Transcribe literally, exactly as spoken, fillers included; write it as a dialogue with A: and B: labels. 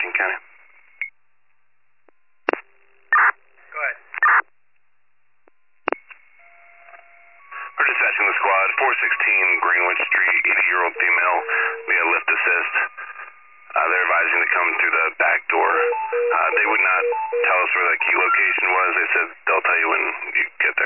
A: King County.
B: Go ahead.
A: We're dispatching the squad, four sixteen Greenwich Street, eighty-year-old female via lift assist. Uh, they're advising to come through the back door. Uh, they would not tell us where the key location was. They said they'll tell you when you get there.